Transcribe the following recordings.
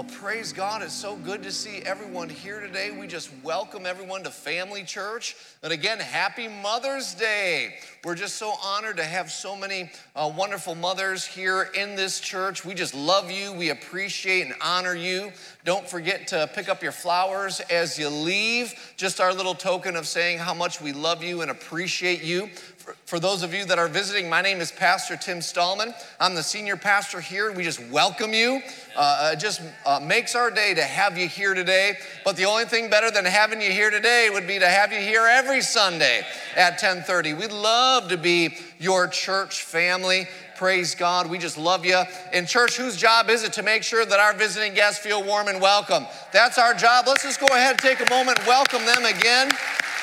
Well, praise God. It's so good to see everyone here today. We just welcome everyone to Family Church. And again, happy Mother's Day. We're just so honored to have so many wonderful mothers here in this church. We just love you. We appreciate and honor you. Don't forget to pick up your flowers as you leave. Just our little token of saying how much we love you and appreciate you. For those of you that are visiting, my name is Pastor Tim Stallman. I'm the senior pastor here. We just welcome you. It just makes our day to have you here today. But the only thing better than having you here today would be to have you here every Sunday at 10:30. We'd love to be your church family. Praise God. We just love you. In church, whose job is it to make sure that our visiting guests feel warm and welcome? That's our job. Let's just go ahead and take a moment and welcome them again.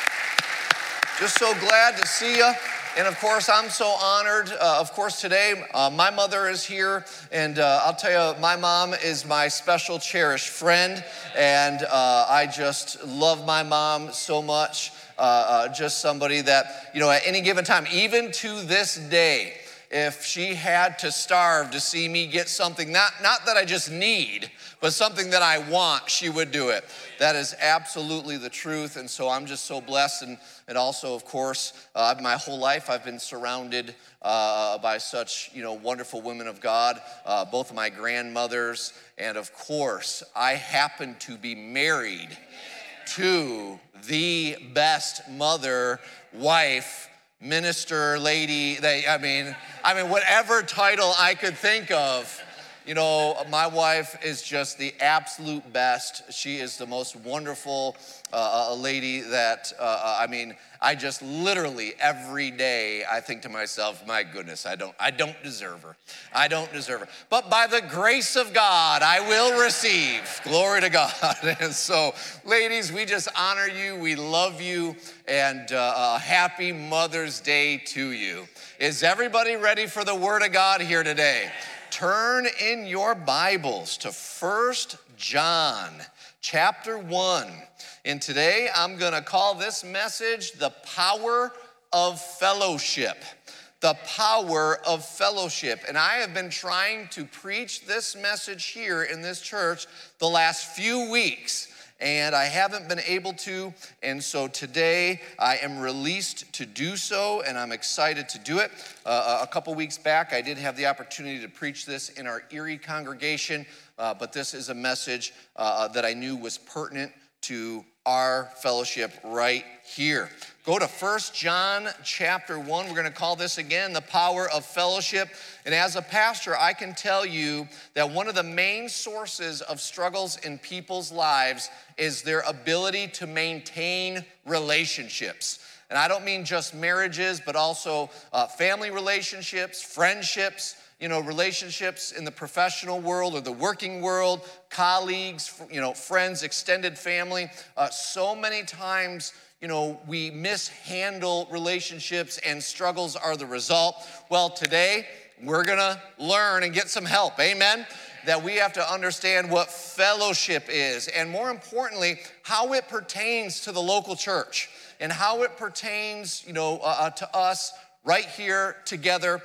Just so glad to see you. And of course, I'm so honored. Of course, today, my mother is here. And I'll tell you, my mom is my special, cherished friend. And I just love my mom so much. Just somebody that, at any given time, even to this day, if she had to starve to see me get something, not that I just need, but something that I want, she would do it. That is absolutely the truth. And so I'm just so blessed. And also, of course, my whole life I've been surrounded by such, wonderful women of God, both of my grandmothers. And of course, I happen to be married to the best mother, wife, minister, lady, whatever title I could think of. My wife is just the absolute best. She is the most wonderful lady that, I just literally every day I think to myself, my goodness, I don't deserve her. I don't deserve her. But by the grace of God, I will receive. Glory to God. And so, ladies, we just honor you. We love you. And happy Mother's Day to you. Is everybody ready for the Word of God here today? Turn in your Bibles to 1 John chapter 1. And today I'm going to call this message The Power of Fellowship. The Power of Fellowship. And I have been trying to preach this message here in this church the last few weeks. And I haven't been able to, and so today I am released to do so, and I'm excited to do it. A couple weeks back, I did have the opportunity to preach this in our Erie congregation, but this is a message that I knew was pertinent to our fellowship right here. Go to 1 John chapter 1. We're going to call this again, The Power of Fellowship. And as a pastor, I can tell you that one of the main sources of struggles in people's lives is their ability to maintain relationships. And I don't mean just marriages, but also family relationships, friendships, relationships in the professional world or the working world, colleagues, friends, extended family. So many times, we mishandle relationships and struggles are the result. Well, today we're gonna learn and get some help, amen? That we have to understand what fellowship is, and more importantly, how it pertains to the local church and how it pertains, to us right here together.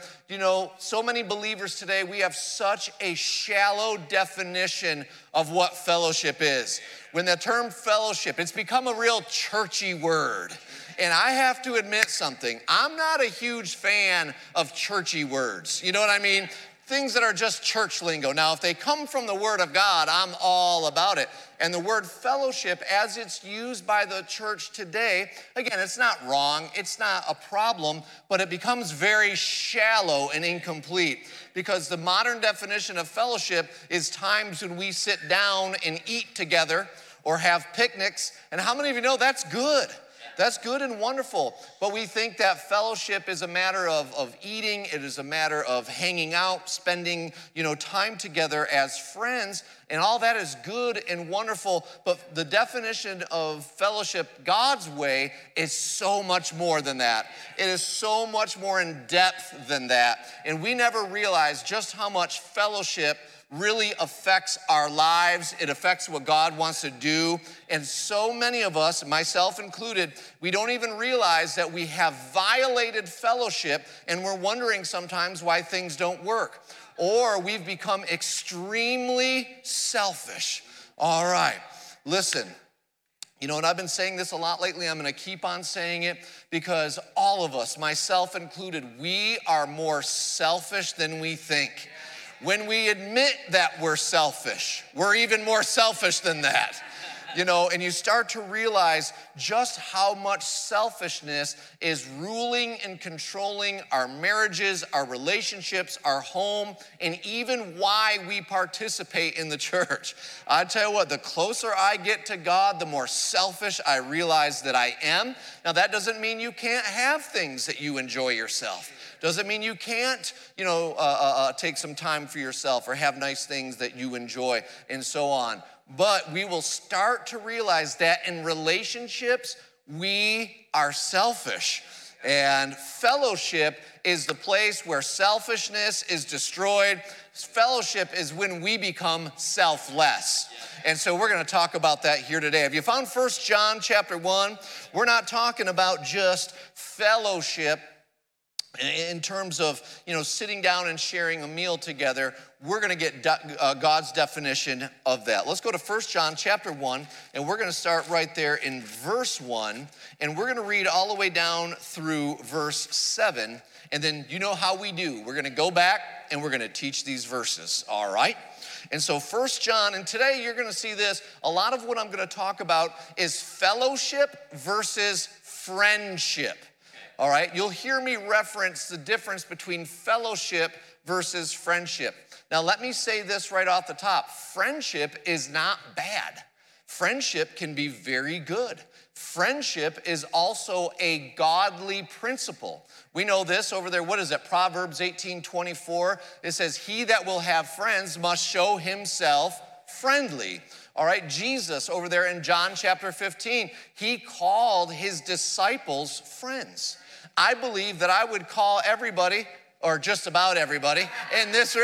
So many believers today, we have such a shallow definition of what fellowship is. When the term fellowship, it's become a real churchy word. And I have to admit something. I'm not a huge fan of churchy words. You know what I mean? Things that are just church lingo. Now, if they come from the Word of God, I'm all about it. And the word fellowship, as it's used by the church today, again, it's not wrong, it's not a problem, but it becomes very shallow and incomplete. Because the modern definition of fellowship is times when we sit down and eat together or have picnics. And how many of you know that's good? That's good and wonderful, but we think that fellowship is a matter of eating. It is a matter of hanging out, spending, time together as friends, and all that is good and wonderful, but the definition of fellowship God's way is so much more than that. It is so much more in depth than that, and we never realize just how much fellowship really affects our lives. It affects what God wants to do. And so many of us, myself included, we don't even realize that we have violated fellowship, and we're wondering sometimes why things don't work. Or we've become extremely selfish. All right, listen. You know, and I've been saying this a lot lately. I'm going to keep on saying it because all of us, myself included, we are more selfish than we think. When we admit that we're selfish, we're even more selfish than that. You know, and you start to realize just how much selfishness is ruling and controlling our marriages, our relationships, our home, and even why we participate in the church. I tell you what, the closer I get to God, the more selfish I realize that I am. Now, that doesn't mean you can't have things that you enjoy yourself. Doesn't mean you can't, take some time for yourself or have nice things that you enjoy and so on. But we will start to realize that in relationships, we are selfish. And fellowship is the place where selfishness is destroyed. Fellowship is when we become selfless. And so we're going to talk about that here today. Have you found 1 John chapter 1? We're not talking about just fellowship in terms of, sitting down and sharing a meal together. We're going to get God's definition of that. Let's go to 1 John chapter 1, and we're going to start right there in verse 1, and we're going to read all the way down through verse 7, and then you know how we do. We're going to go back, and we're going to teach these verses, all right? And so 1 John, and today you're going to see this, a lot of what I'm going to talk about is fellowship versus friendship. All right, you'll hear me reference the difference between fellowship versus friendship. Now, let me say this right off the top. Friendship is not bad. Friendship can be very good. Friendship is also a godly principle. We know this over there. What is it? Proverbs 18:24. It says, "He that will have friends must show himself friendly." All right, Jesus over there in John chapter 15, he called his disciples friends. I believe that I would call everybody, or just about everybody, in this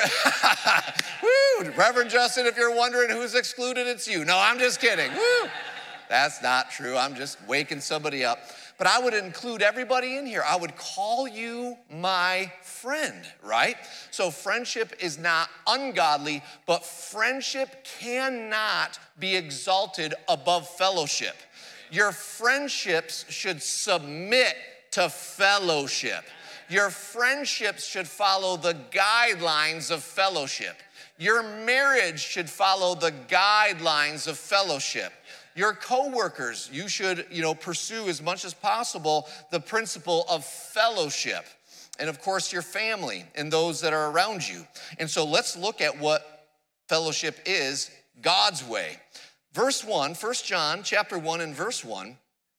Woo! Reverend Justin, if you're wondering who's excluded, it's you. No, I'm just kidding. Woo! That's not true. I'm just waking somebody up. But I would include everybody in here. I would call you my friend, right? So friendship is not ungodly, but friendship cannot be exalted above fellowship. Your friendships should submit to fellowship. Your friendships should follow the guidelines of fellowship. Your marriage should follow the guidelines of fellowship. Your coworkers, you should, pursue as much as possible the principle of fellowship. And of course, your family and those that are around you. And so let's look at what fellowship is God's way. Verse 1, 1 John chapter 1 and verse 1.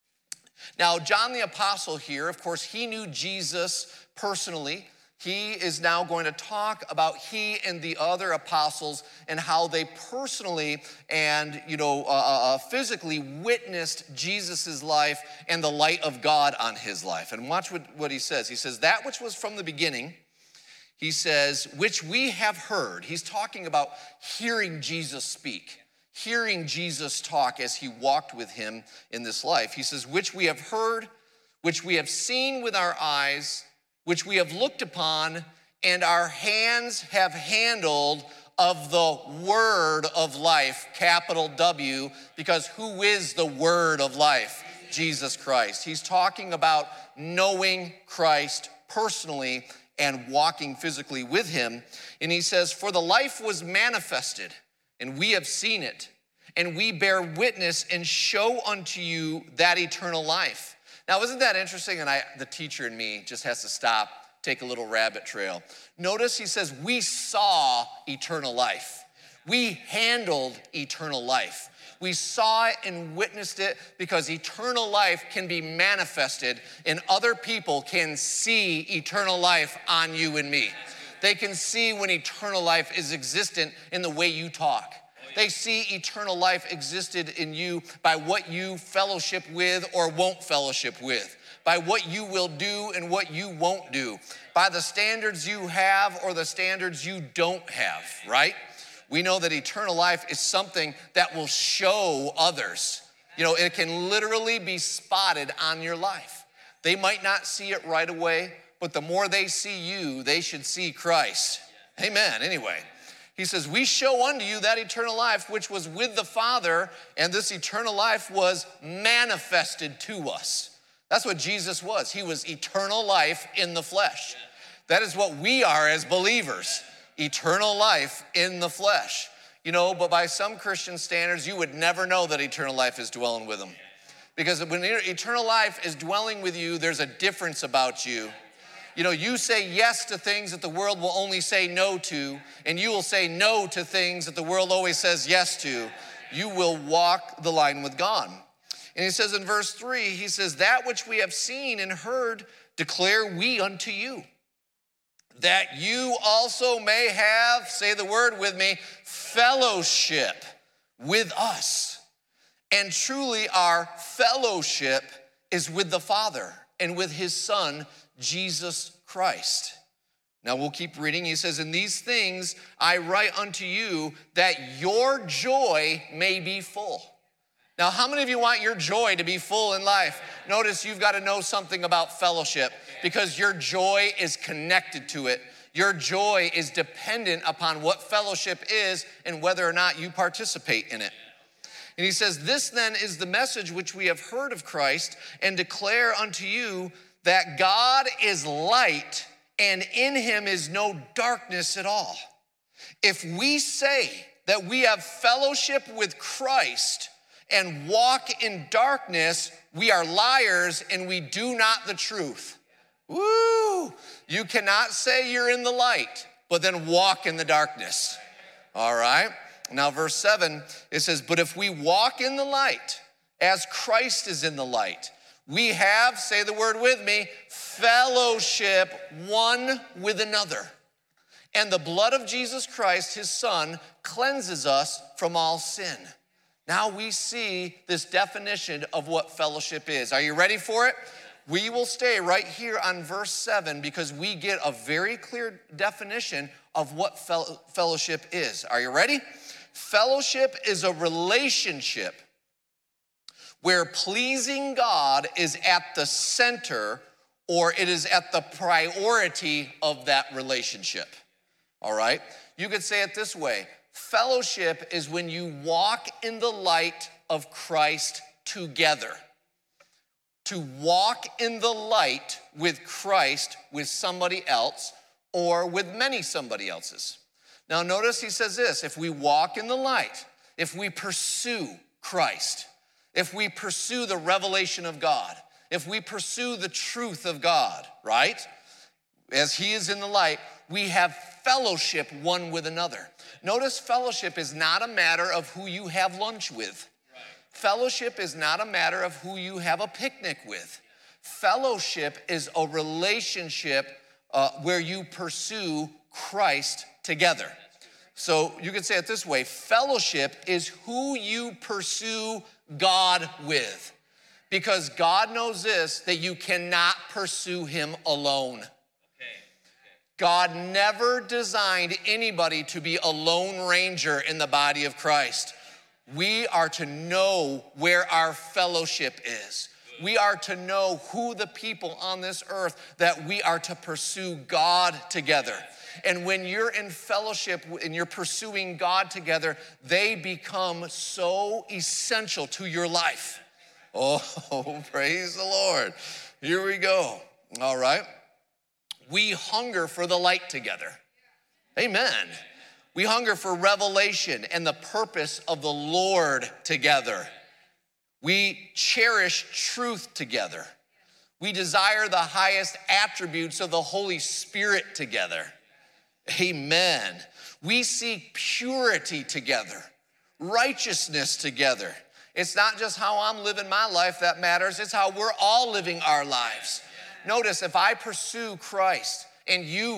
Now, John the Apostle here, of course, he knew Jesus personally. He is now going to talk about he and the other apostles and how they personally and, physically witnessed Jesus' life and the light of God on his life. And watch what he says. He says, that which was from the beginning, he says, which we have heard. He's talking about hearing Jesus speak. Hearing Jesus talk as he walked with him in this life. He says, which we have heard, which we have seen with our eyes, which we have looked upon, and our hands have handled of the word of life, capital W, because who is the word of life? Jesus Christ. He's talking about knowing Christ personally and walking physically with him. And he says, for the life was manifested, and we have seen it, and we bear witness and show unto you that eternal life. Now, isn't that interesting? And the teacher in me just has to stop, take a little rabbit trail. Notice he says, we saw eternal life. We handled eternal life. We saw it and witnessed it because eternal life can be manifested and other people can see eternal life on you and me. They can see when eternal life is existent in the way you talk. They see eternal life existed in you by what you fellowship with or won't fellowship with, by what you will do and what you won't do, by the standards you have or the standards you don't have, right? We know that eternal life is something that will show others. It can literally be spotted on your life. They might not see it right away, but the more they see you, they should see Christ. Amen. Anyway, He says, we show unto you that eternal life which was with the Father, and this eternal life was manifested to us. That's what Jesus was. He was eternal life in the flesh. That is what we are as believers, eternal life in the flesh. You know, but by some Christian standards, you would never know that eternal life is dwelling with them. Because when eternal life is dwelling with you, there's a difference about you. You know, you say yes to things that the world will only say no to, and you will say no to things that the world always says yes to. You will walk the line with God. And he says in verse 3, he says, that which we have seen and heard declare we unto you, that you also may have, say the word with me, fellowship with us. And truly our fellowship is with the Father and with his Son, Jesus Christ. Now we'll keep reading. He says, in these things I write unto you that your joy may be full. Now, how many of you want your joy to be full in life? Notice you've got to know something about fellowship because your joy is connected to it. Your joy is dependent upon what fellowship is and whether or not you participate in it. And he says, this then is the message which we have heard of Christ and declare unto you that God is light and in him is no darkness at all. If we say that we have fellowship with Christ and walk in darkness, we are liars and we do not the truth. Woo! You cannot say you're in the light, but then walk in the darkness. All right? Now verse 7, it says, but if we walk in the light as Christ is in the light, we have, say the word with me, fellowship one with another. And the blood of Jesus Christ, his Son, cleanses us from all sin. Now we see this definition of what fellowship is. Are you ready for it? We will stay right here on verse 7 because we get a very clear definition of what fellowship is. Are you ready? Fellowship is a relationship where pleasing God is at the center or it is at the priority of that relationship. All right? You could say it this way. Fellowship is when you walk in the light of Christ together. To walk in the light with Christ with somebody else or with many somebody else's. Now notice he says this, if we walk in the light, if we pursue Christ, if we pursue the revelation of God, if we pursue the truth of God, right? As he is in the light, we have fellowship one with another. Notice fellowship is not a matter of who you have lunch with. Fellowship is not a matter of who you have a picnic with. Fellowship is a relationship where you pursue Christ together. So you could say it this way, fellowship is who you pursue God with. Because God knows this, that you cannot pursue him alone. God never designed anybody to be a lone ranger in the body of Christ. We are to know where our fellowship is. We are to know who the people on this earth that we are to pursue God together. And when you're in fellowship and you're pursuing God together, they become so essential to your life. Oh, praise the Lord. Here we go. All right. We hunger for the light together. Amen. We hunger for revelation and the purpose of the Lord together. We cherish truth together. We desire the highest attributes of the Holy Spirit together. Amen. We seek purity together, righteousness together. It's not just how I'm living my life that matters, it's how we're all living our lives. Notice, if I pursue Christ, and you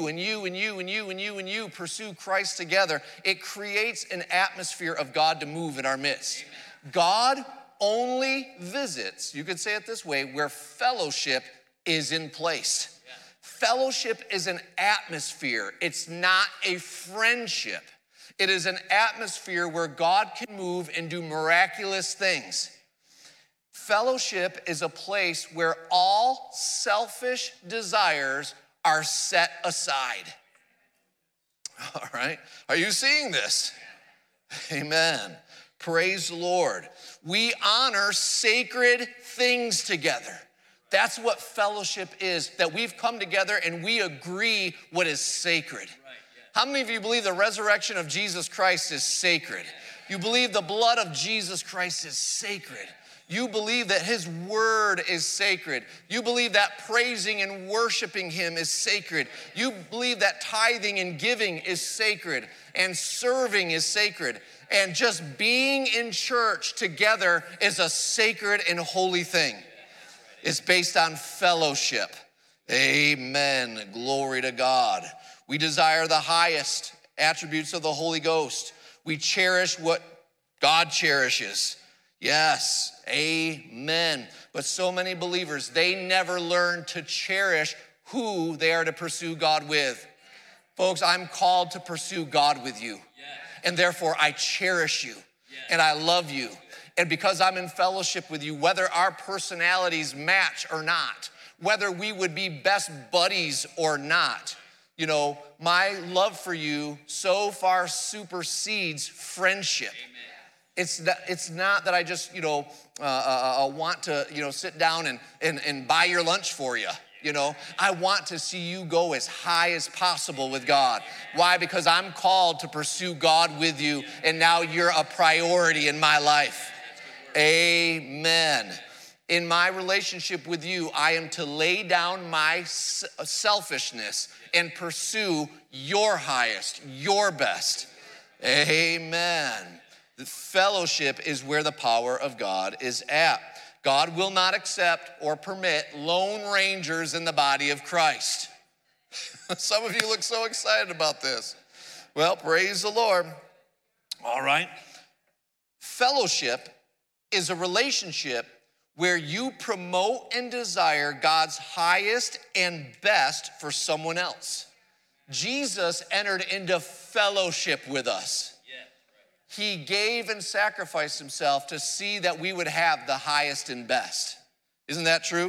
pursue Christ together, it creates an atmosphere of God to move in our midst. God only visits, you could say it this way, where fellowship is in place. Fellowship is an atmosphere. It's not a friendship. It is an atmosphere where God can move and do miraculous things. Fellowship is a place where all selfish desires are set aside. All right? Are you seeing this? Amen. Praise the Lord. We honor sacred things together. That's what fellowship is, that we've come together and we agree what is sacred. How many of you believe the resurrection of Jesus Christ is sacred? You believe the blood of Jesus Christ is sacred. You believe that his word is sacred. You believe that praising and worshiping him is sacred. You believe that tithing and giving is sacred and serving is sacred. And just being in church together is a sacred and holy thing. It's based on fellowship. Amen. Glory to God. We desire the highest attributes of the Holy Ghost. We cherish what God cherishes. Yes, amen. But so many believers, they never learn to cherish who they are to pursue God with. Folks, I'm called to pursue God with you. And therefore, I cherish you. And I love you. And because I'm in fellowship with you, whether our personalities match or not, whether we would be best buddies or not, you know, my love for you so far supersedes friendship. Amen. It's not that I just, want to, sit down and buy your lunch for you. I want to see you go as high as possible with God. Why? Because I'm called to pursue God with you, and now you're a priority in my life. Amen. In my relationship with you, I am to lay down my selfishness and pursue your highest, your best. Amen. The fellowship is where the power of God is at. God will not accept or permit lone rangers in the body of Christ. Some of you look so excited about this. Well, praise the Lord. All right. Fellowship is a relationship where you promote and desire God's highest and best for someone else. Jesus entered into fellowship with us. He gave and sacrificed himself to see that we would have the highest and best. Isn't that true?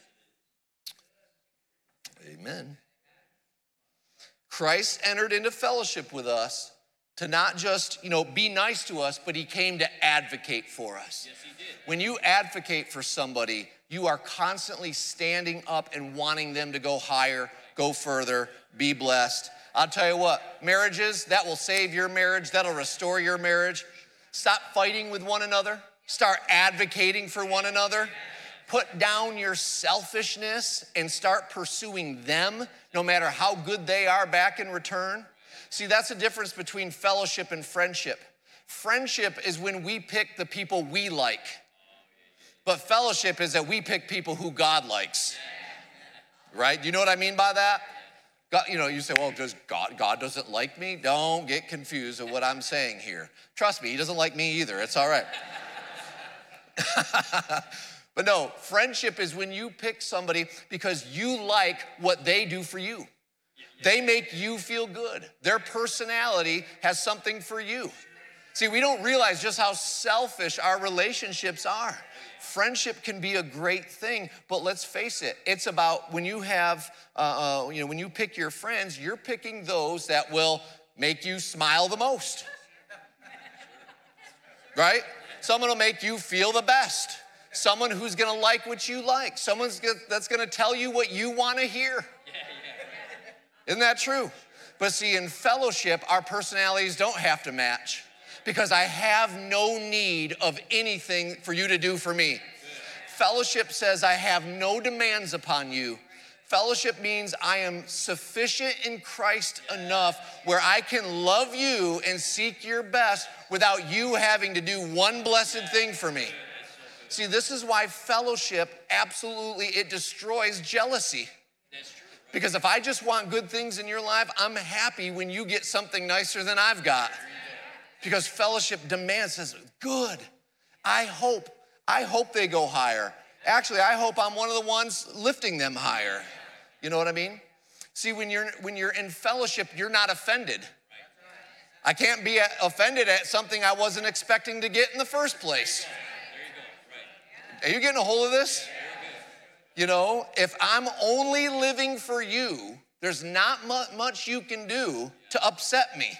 Amen. Christ entered into fellowship with us to not just, be nice to us, but he came to advocate for us. Yes, he did. When you advocate for somebody, you are constantly standing up and wanting them to go higher, go further, be blessed. I'll tell you what, marriages, that will save your marriage, that'll restore your marriage. Stop fighting with one another. Start advocating for one another. Put down your selfishness and start pursuing them, no matter how good they are back in return. See, that's the difference between fellowship and friendship. Friendship is when we pick the people we like. But fellowship is that we pick people who God likes. Right? You know what I mean by that? God, you say, well, does God doesn't like me? Don't get confused with what I'm saying here. Trust me, he doesn't like me either. It's all right. But no, friendship is when you pick somebody because you like what they do for you. They make you feel good. Their personality has something for you. See, we don't realize just how selfish our relationships are. Friendship can be a great thing, but let's face it, it's about when you have, when you pick your friends, you're picking those that will make you smile the most. Right? Someone will make you feel the best. Someone who's gonna like what you like. Someone that's gonna tell you what you wanna hear. Isn't that true? But see, in fellowship, our personalities don't have to match because I have no need of anything for you to do for me. Fellowship says I have no demands upon you. Fellowship means I am sufficient in Christ enough where I can love you and seek your best without you having to do one blessed thing for me. See, this is why fellowship absolutely, it destroys jealousy. Because if I just want good things in your life, I'm happy when you get something nicer than I've got. Because fellowship demands, says, good. I hope they go higher. Actually, I hope I'm one of the ones lifting them higher. You know what I mean? See, when you're in fellowship, you're not offended. I can't be offended at something I wasn't expecting to get in the first place. Are you getting a hold of this? If I'm only living for you, There's not much you can do to upset me.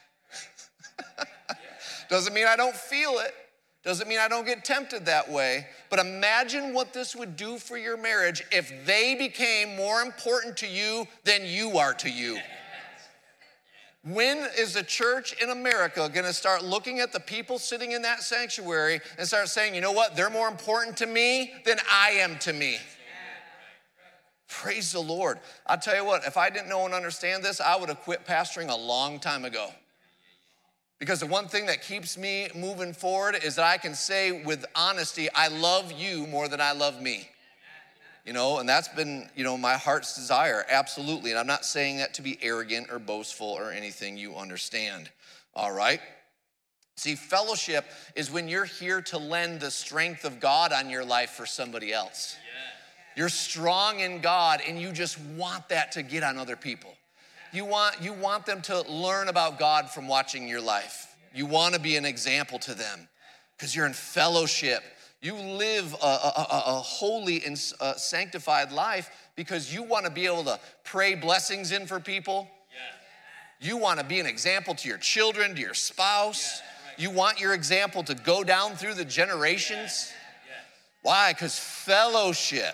Doesn't mean I don't feel it. Doesn't mean I don't get tempted that way. But imagine what this would do for your marriage if they became more important to you than you are to you. When is the church in America going to start looking at the people sitting in that sanctuary and start saying, you know what, they're more important to me than I am to me? Praise the Lord. I'll tell you what, if I didn't know and understand this, I would have quit pastoring a long time ago. Because the one thing that keeps me moving forward is that I can say with honesty, I love you more than I love me. You know, and that's been, you know, my heart's desire, absolutely. And I'm not saying that to be arrogant or boastful or anything, you understand, all right? See, fellowship is when you're here to lend the strength of God on your life for somebody else. You're strong in God and you just want that to get on other people. You want them to learn about God from watching your life. You want to be an example to them because you're in fellowship. You live a holy and sanctified life because you want to be able to pray blessings in for people. You want to be an example to your children, to your spouse. You want your example to go down through the generations. Why? Because fellowship,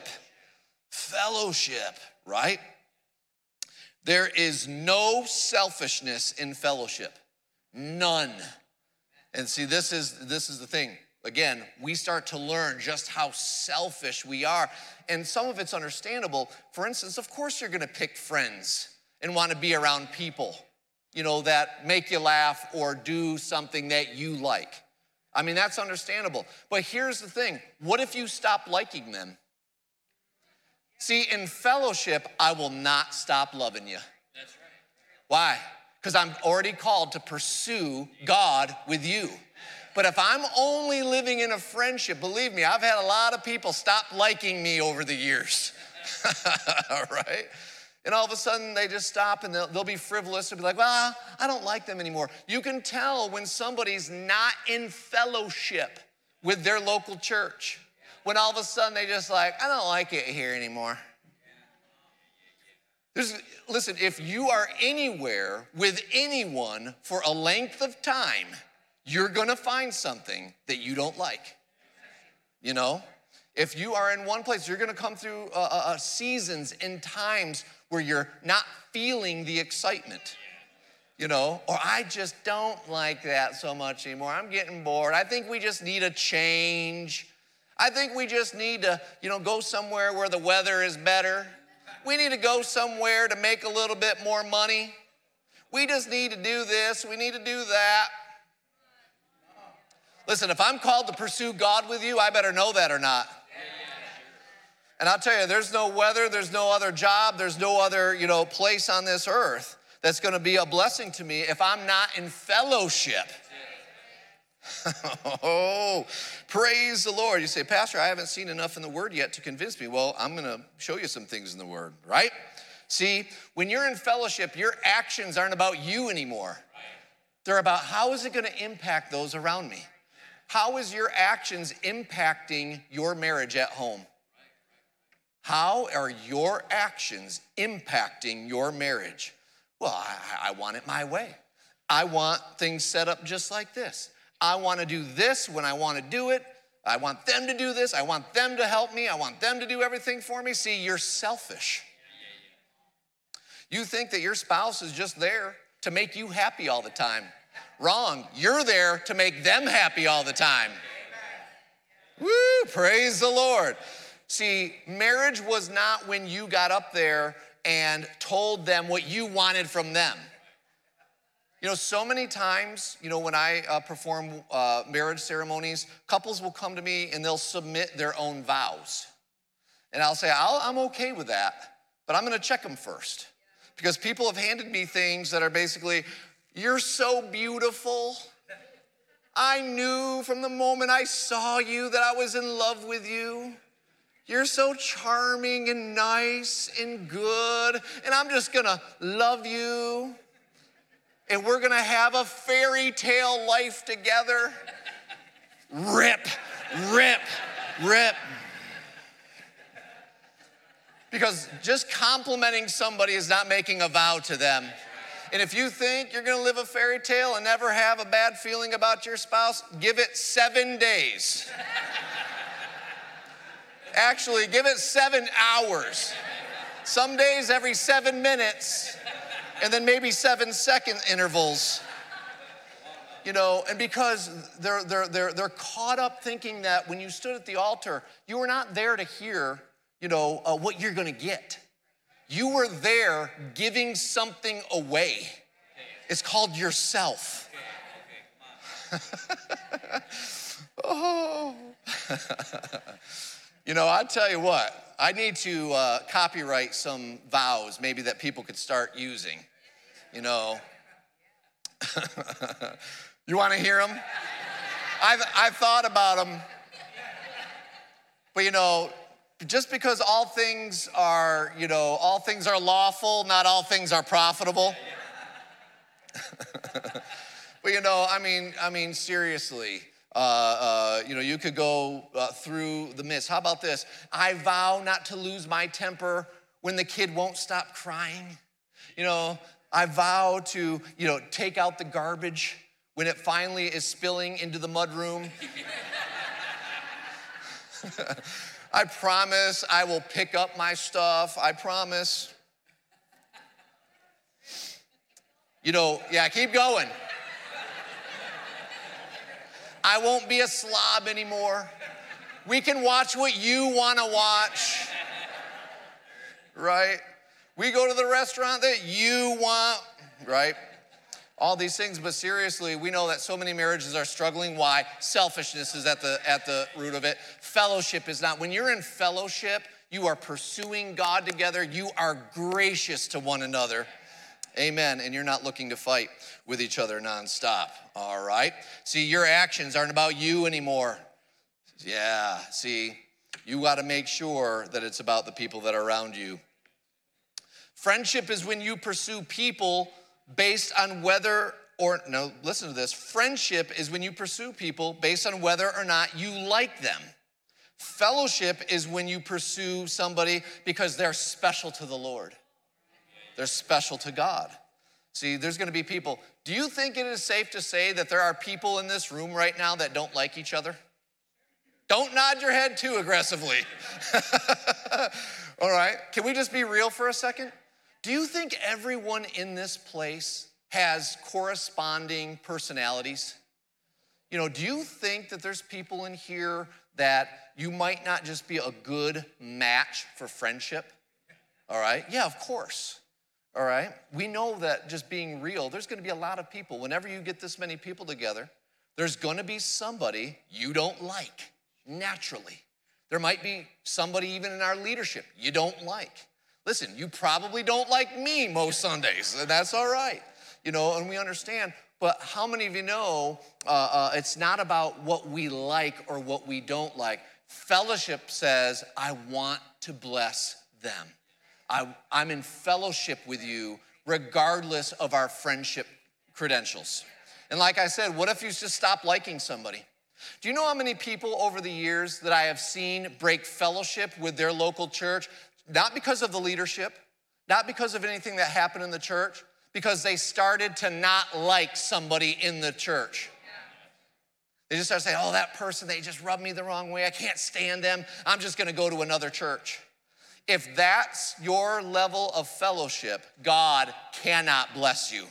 right? There is no selfishness in fellowship, none. And see, this is the thing. Again, we start to learn just how selfish we are. And some of it's understandable. For instance, of course you're gonna pick friends and wanna be around people, you know, that make you laugh or do something that you like. I mean, that's understandable. But here's the thing, what if you stop liking them? See, in fellowship, I will not stop loving you. That's right. Why? Because I'm already called to pursue God with you. But if I'm only living in a friendship, believe me, I've had a lot of people stop liking me over the years. All right? And all of a sudden, they just stop and they'll be frivolous and be like, well, I don't like them anymore. You can tell when somebody's not in fellowship with their local church. When all of a sudden they just like, I don't like it here anymore. Listen, if you are anywhere with anyone for a length of time, you're gonna find something that you don't like. You know? If you are in one place, you're gonna come through seasons and times where you're not feeling the excitement. You know, or I just don't like that so much anymore. I'm getting bored. I think we just need a change. I think we just need to, you know, go somewhere where the weather is better. We need to go somewhere to make a little bit more money. We just need to do this. We need to do that. Listen, if I'm called to pursue God with you, I better know that or not. And I'll tell you, there's no weather, there's no other job, there's no other, you know, place on this earth that's going to be a blessing to me if I'm not in fellowship. Oh, praise the Lord. You say, Pastor, I haven't seen enough in the Word yet to convince me. Well, I'm going to show you some things in the Word, right? See, when you're in fellowship, your actions aren't about you anymore. They're about how is it going to impact those around me? How is your actions impacting your marriage at home? How are your actions impacting your marriage? Well, I want it my way. I want things set up just like this. I want to do this when I want to do it. I want them to do this. I want them to help me. I want them to do everything for me. See, you're selfish. You think that your spouse is just there to make you happy all the time. Wrong. You're there to make them happy all the time. Woo, praise the Lord. See, marriage was not when you got up there and told them what you wanted from them. You know, so many times, you know, when I perform marriage ceremonies, couples will come to me and they'll submit their own vows. And I'll say, I'm okay with that, but I'm gonna check them first. Because people have handed me things that are basically, you're so beautiful. I knew from the moment I saw you that I was in love with you. You're so charming and nice and good, and I'm just gonna love you. And we're gonna have a fairy tale life together. Rip, rip, rip. Because just complimenting somebody is not making a vow to them. And if you think you're gonna live a fairy tale and never have a bad feeling about your spouse, give it 7 days. Actually, give it 7 hours. Some days every 7 minutes, and then maybe 7-second intervals. You know, and because they're caught up thinking that when you stood at the altar, you were not there to hear, what you're gonna get. You were there giving something away. It's called yourself. Oh. I tell you what, I need to copyright some vows maybe that people could start using. You want to hear them? I've thought about them. But just because all things are lawful, not all things are profitable. But seriously, you could go through the midst. How about this? I vow not to lose my temper when the kid won't stop crying. I vow to, take out the garbage when it finally is spilling into the mudroom. I promise I will pick up my stuff. I promise. Keep going. I won't be a slob anymore. We can watch what you want to watch, right? We go to the restaurant that you want, right? All these things, but seriously, we know that so many marriages are struggling. Why? Selfishness is at the root of it. Fellowship is not. When you're in fellowship, you are pursuing God together. You are gracious to one another. Amen. And you're not looking to fight with each other nonstop. All right. See, your actions aren't about you anymore. Yeah. See, you got to make sure that it's about the people that are around you. Friendship is when you pursue people based on listen to this. Friendship is when you pursue people based on whether or not you like them. Fellowship is when you pursue somebody because they're special to the Lord. They're special to God. See, there's gonna be people. Do you think it is safe to say that there are people in this room right now that don't like each other? Don't nod your head too aggressively. All right, can we just be real for a second? Do you think everyone in this place has corresponding personalities? Do you think that there's people in here that you might not just be a good match for friendship? All right, yeah, of course. All right, we know that just being real, there's gonna be a lot of people. Whenever you get this many people together, there's gonna be somebody you don't like, naturally. There might be somebody even in our leadership you don't like. Listen, you probably don't like me most Sundays, and that's all right, and we understand. But how many of you know it's not about what we like or what we don't like? Fellowship says, I want to bless them. I'm in fellowship with you regardless of our friendship credentials. And like I said, what if you just stop liking somebody? Do you know how many people over the years that I have seen break fellowship with their local church? Not because of the leadership, not because of anything that happened in the church, because they started to not like somebody in the church. They just started saying, oh, that person, they just rubbed me the wrong way. I can't stand them. I'm just gonna go to another church. If that's your level of fellowship, God cannot bless you.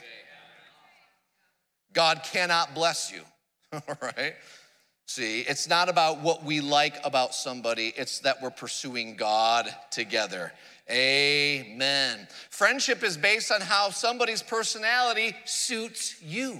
God cannot bless you, all right? See, it's not about what we like about somebody, it's that we're pursuing God together. Amen. Friendship is based on how somebody's personality suits you.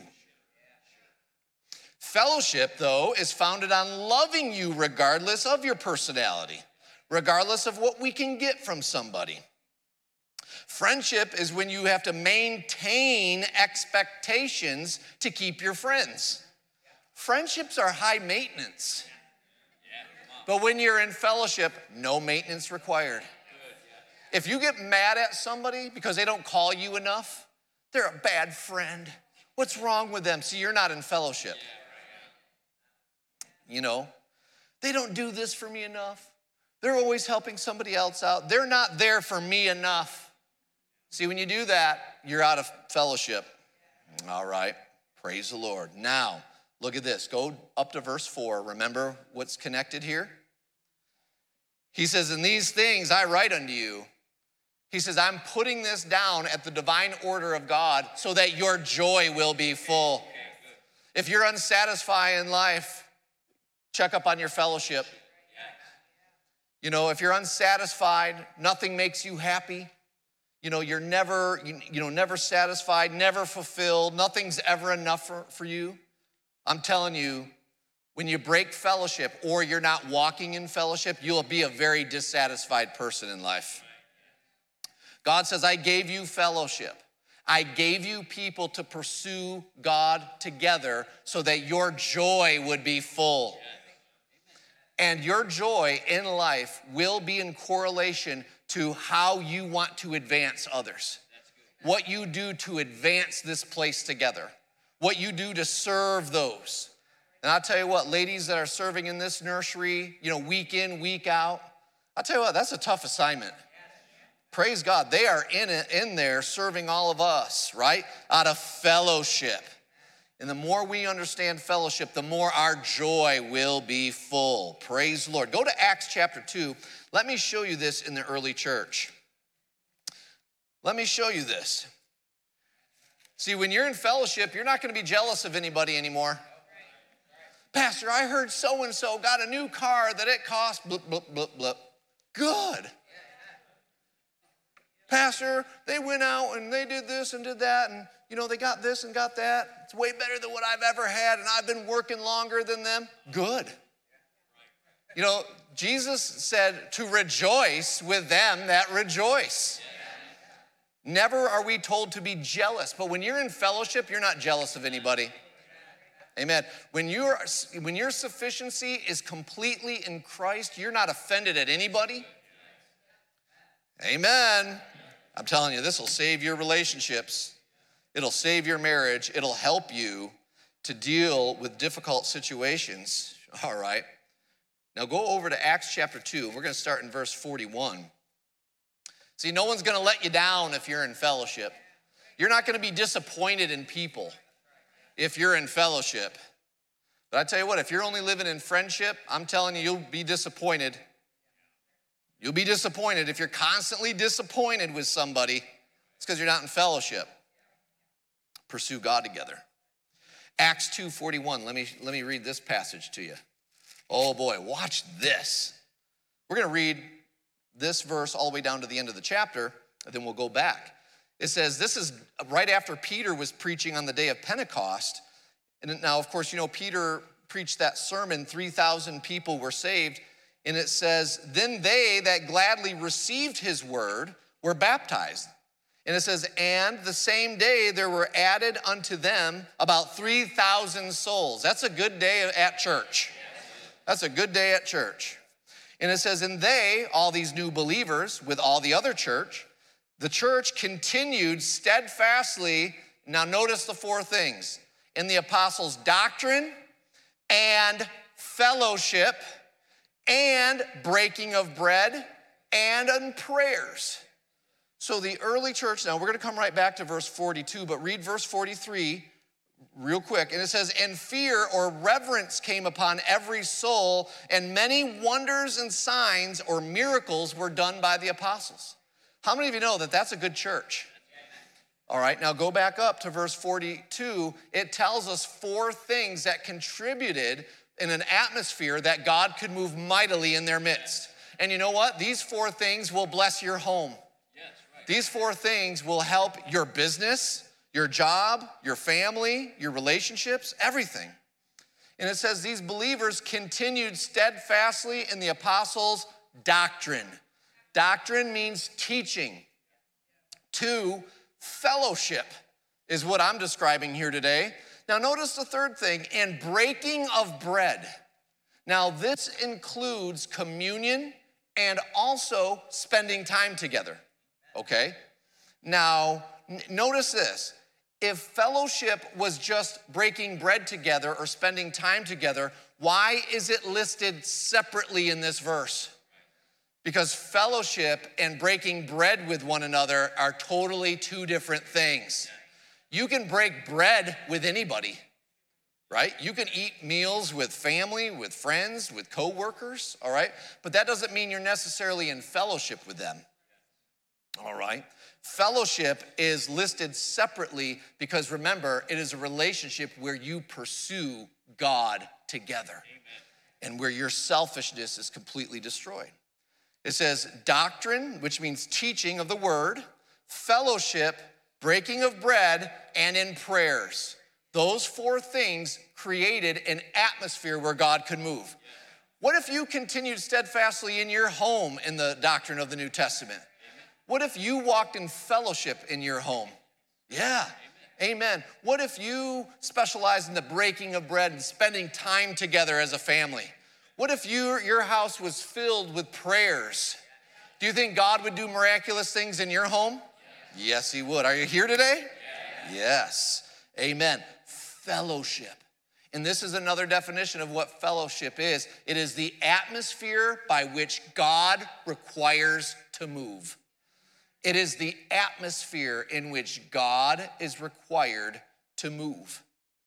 Fellowship, though, is founded on loving you regardless of your personality, regardless of what we can get from somebody. Friendship is when you have to maintain expectations to keep your friends. Friendships are high maintenance. But when you're in fellowship, no maintenance required. If you get mad at somebody because they don't call you enough, they're a bad friend. What's wrong with them? See, you're not in fellowship. They don't do this for me enough. They're always helping somebody else out. They're not there for me enough. See, when you do that, you're out of fellowship. All right, praise the Lord. Now, look at this. Go up to verse 4. Remember what's connected here? He says, "In these things I write unto you." He says, I'm putting this down at the divine order of God so that your joy will be full. If you're unsatisfied in life, check up on your fellowship. You know, if you're unsatisfied, nothing makes you happy. You know, you're never, never satisfied, never fulfilled. Nothing's ever enough for you. I'm telling you, when you break fellowship or you're not walking in fellowship, you'll be a very dissatisfied person in life. God says, I gave you fellowship. I gave you people to pursue God together so that your joy would be full. And your joy in life will be in correlation to how you want to advance others. What you do to advance this place together. What you do to serve those. And I'll tell you what, ladies that are serving in this nursery, week in, week out, I'll tell you what, that's a tough assignment. Praise God, they are in there serving all of us, right? Out of fellowship. And the more we understand fellowship, the more our joy will be full. Praise the Lord. Go to Acts chapter 2. Let me show you this in the early church. Let me show you this. See, when you're in fellowship, you're not going to be jealous of anybody anymore. Pastor, I heard so-and-so got a new car that it cost blip, blip, blip, blip. Good. Pastor, they went out and they did this and did that and, they got this and got that. It's way better than what I've ever had and I've been working longer than them. Good. Jesus said to rejoice with them that rejoice. Never are we told to be jealous, but when you're in fellowship, you're not jealous of anybody. Amen. When your sufficiency is completely in Christ, you're not offended at anybody. Amen. I'm telling you, this will save your relationships. It'll save your marriage. It'll help you to deal with difficult situations. All right. Now go over to Acts chapter 2. We're going to start in verse 41. See, no one's going to let you down if you're in fellowship. You're not going to be disappointed in people if you're in fellowship. But I tell you what, if you're only living in friendship, I'm telling you, you'll be disappointed. You'll be disappointed. If you're constantly disappointed with somebody, it's because you're not in fellowship. Pursue God together. Acts 2:41. Let me read this passage to you. Oh boy, watch this. We're going to read this verse all the way down to the end of the chapter, and then we'll go back. It says, this is right after Peter was preaching on the day of Pentecost. And now, of course, Peter preached that sermon, 3,000 people were saved. And it says, then they that gladly received his word were baptized. And it says, and the same day there were added unto them about 3,000 souls. That's a good day at church. That's a good day at church. And it says, and they, all these new believers with all the other church, the church continued steadfastly. Now notice the four things. In the apostles' doctrine and fellowship and breaking of bread and in prayers. So the early church, now we're going to come right back to verse 42, but read verse 43 real quick. And it says, and fear or reverence came upon every soul, and many wonders and signs or miracles were done by the apostles. How many of you know that that's a good church? All right, now go back up to verse 42. It tells us four things that contributed in an atmosphere that God could move mightily in their midst. And you know what? These four things will bless your home. These four things will help your business, your job, your family, your relationships, everything. And it says these believers continued steadfastly in the apostles' doctrine. Doctrine means teaching. 2, fellowship is what I'm describing here today. Now notice the third thing, and breaking of bread. Now this includes communion and also spending time together, okay? Now notice this. If fellowship was just breaking bread together or spending time together, why is it listed separately in this verse? Because fellowship and breaking bread with one another are totally two different things. You can break bread with anybody, right? You can eat meals with family, with friends, with coworkers, all right? But that doesn't mean you're necessarily in fellowship with them, all right? Fellowship is listed separately because remember, it is a relationship where you pursue God together. And where your selfishness is completely destroyed. It says doctrine, which means teaching of the word, fellowship, breaking of bread, and in prayers. Those four things created an atmosphere where God could move. What if you continued steadfastly in your home in the doctrine of the New Testament? What if you walked in fellowship in your home? Yeah. Amen. What if you specialize in the breaking of bread and spending time together as a family? What if your house was filled with prayers? Do you think God would do miraculous things in your home? Yes, he would. Are you here today? Yes. Amen. Fellowship. And this is another definition of what fellowship is. It is the atmosphere by which God requires to move. It is the atmosphere in which God is required to move.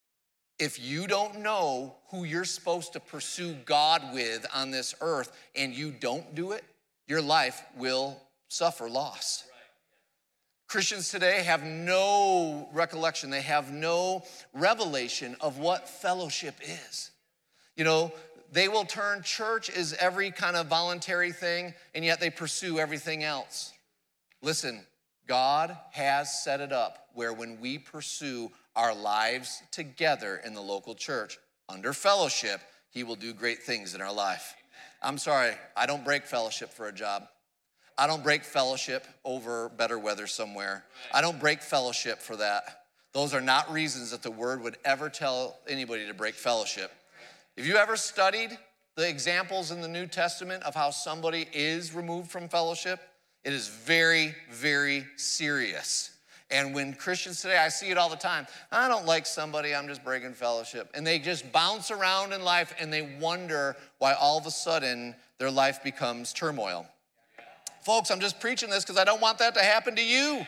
If you don't know who you're supposed to pursue God with on this earth and you don't do it, your life will suffer loss. Christians today have no recollection, they have no revelation of what fellowship is. You know, they will turn church as every kind of voluntary thing, and yet they pursue everything else. Listen, God has set it up where when we pursue our lives together in the local church under fellowship, he will do great things in our life. I'm sorry, I don't break fellowship for a job. I don't break fellowship over better weather somewhere. I don't break fellowship for that. Those are not reasons that the word would ever tell anybody to break fellowship. Have you ever studied the examples in the New Testament of how somebody is removed from fellowship? It is very, very serious. And when Christians today, I see it all the time. I don't like somebody, I'm just breaking fellowship. And they just bounce around in life and they wonder why all of a sudden their life becomes turmoil. Folks, I'm just preaching this because I don't want that to happen to you.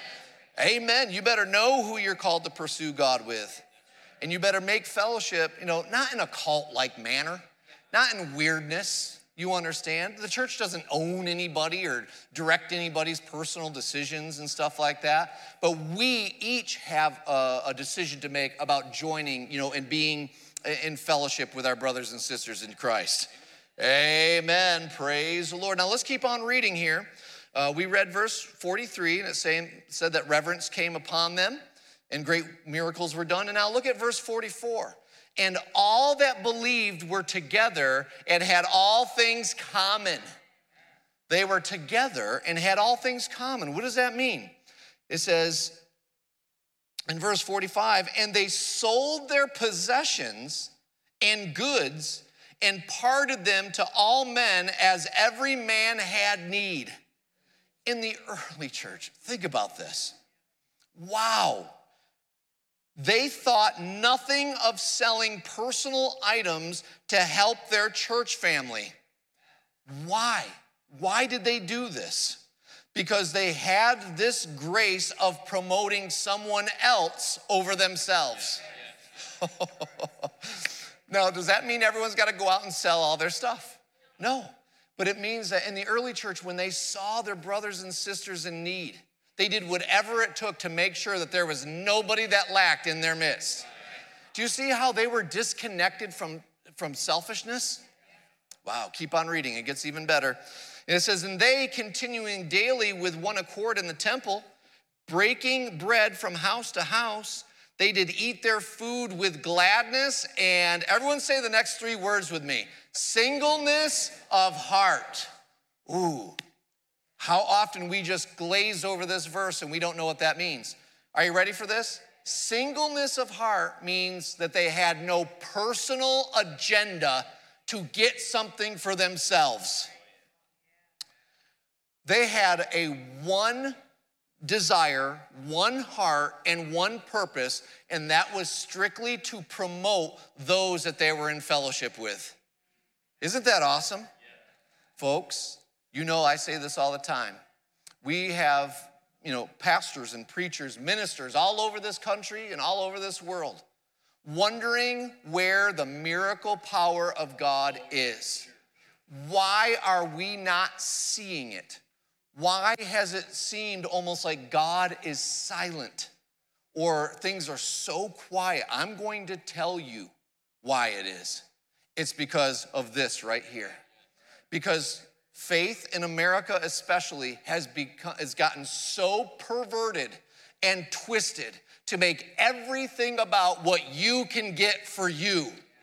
Amen. You better know who you're called to pursue God with. And you better make fellowship, not in a cult-like manner, not in weirdness. You understand? The church doesn't own anybody or direct anybody's personal decisions and stuff like that. But we each have a decision to make about joining, and being in fellowship with our brothers and sisters in Christ. Amen. Praise the Lord. Now let's keep on reading here. We read verse 43, and it said that reverence came upon them and great miracles were done. And now look at verse 44. And all that believed were together and had all things common. They were together and had all things common. What does that mean? It says in verse 45, and they sold their possessions and goods and parted them to all men as every man had need. In the early church, think about this. Wow. They thought nothing of selling personal items to help their church family. Why? Why did they do this? Because they had this grace of promoting someone else over themselves. Now, does that mean everyone's got to go out and sell all their stuff? No. But it means that in the early church, when they saw their brothers and sisters in need, they did whatever it took to make sure that there was nobody that lacked in their midst. Do you see how they were disconnected from selfishness? Wow, keep on reading, it gets even better. And it says, and they continuing daily with one accord in the temple, breaking bread from house to house, they did eat their food with gladness, and everyone say the next three words with me, singleness of heart. Ooh. How often we just glaze over this verse and we don't know what that means. Are you ready for this? Singleness of heart means that they had no personal agenda to get something for themselves. They had a one desire, one heart, and one purpose, and that was strictly to promote those that they were in fellowship with. Isn't that awesome? Folks, You know, I say this all the time. We have, pastors and preachers, ministers all over this country and all over this world wondering where the miracle power of God is. Why are we not seeing it? Why has it seemed almost like God is silent or things are so quiet? I'm going to tell you why it is. It's because of this right here. Because faith in America especially has gotten so perverted and twisted to make everything about what you can get for you.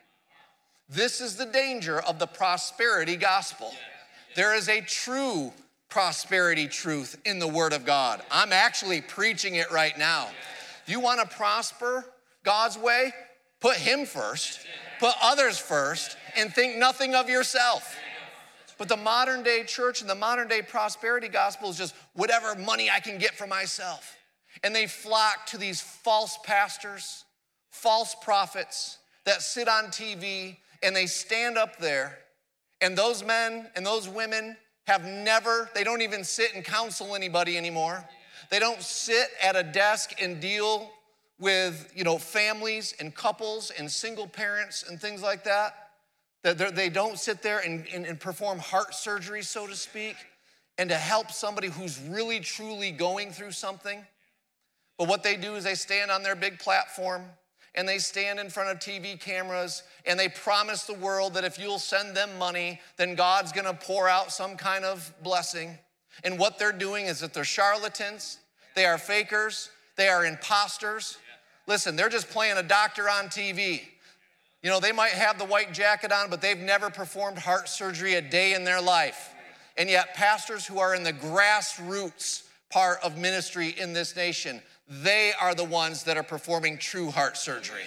This is the danger of the prosperity gospel. There is a true prosperity truth in the Word of God. I'm actually preaching it right now. You want to prosper God's way? Put Him first, put others first, and think nothing of yourself. But the modern day church and the modern day prosperity gospel is just whatever money I can get for myself. And they flock to these false pastors, false prophets that sit on TV and they stand up there. And those men and those women they don't even sit and counsel anybody anymore. They don't sit at a desk and deal with, families and couples and single parents and things like that. They don't sit there and perform heart surgery, so to speak, and to help somebody who's really, truly going through something. But what they do is they stand on their big platform and they stand in front of TV cameras and they promise the world that if you'll send them money, then God's gonna pour out some kind of blessing. And what they're doing is that they're charlatans, they are fakers, they are imposters. Listen, they're just playing a doctor on TV. They might have the white jacket on, but they've never performed heart surgery a day in their life. And yet pastors who are in the grassroots part of ministry in this nation, they are the ones that are performing true heart surgery.